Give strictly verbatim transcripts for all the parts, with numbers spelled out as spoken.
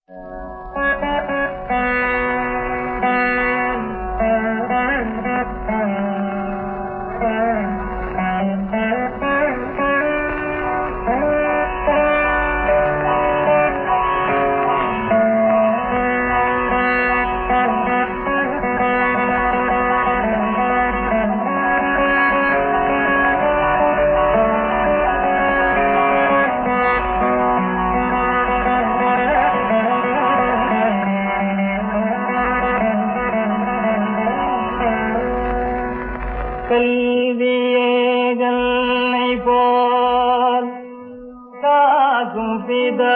கல்வியேகல்லை போல் காக்கும் பிதா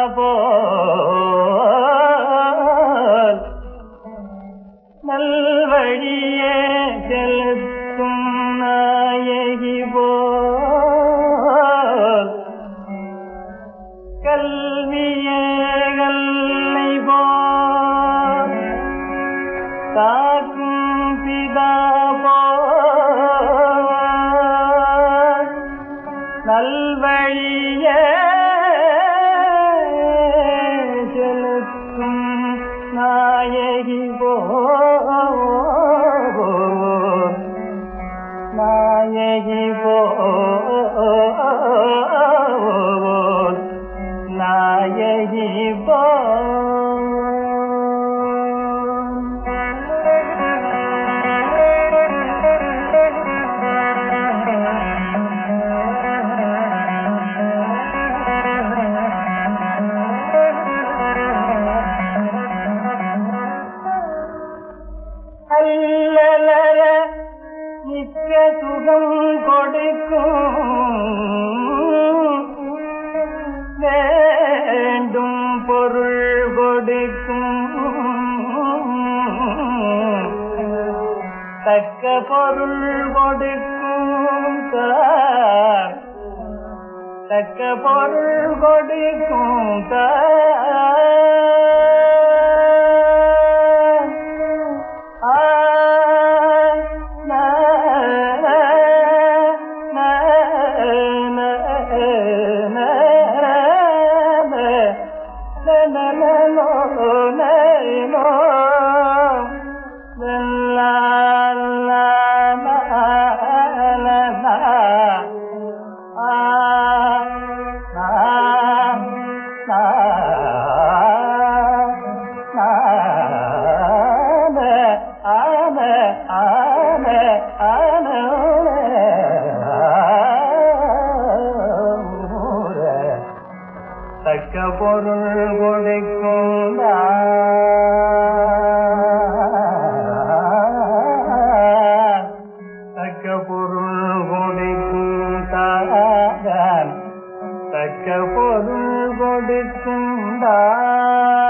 போல் நல்வழியே செலுத்தும் நாயகி போல் கல்வியேகல்லை போல் காக்கும் பிதா நல்வழியே செலுத்தும் நாயகி போல் நாயகி போல் நாயகி போல் அல்லலர நித்திய சுகம் கொடுக்கும் வேண்டும் பொருள் கொடுக்கும் தக்க பொருள் கொடுக்கும் தார் தக்க பொருள் கொடுக்கும் தார் தக்க பொருள் கொடுக்கும் தக்க பொருள் கொடுக்கும் தான் தக்க பொருள் கொடுக்கும் தான்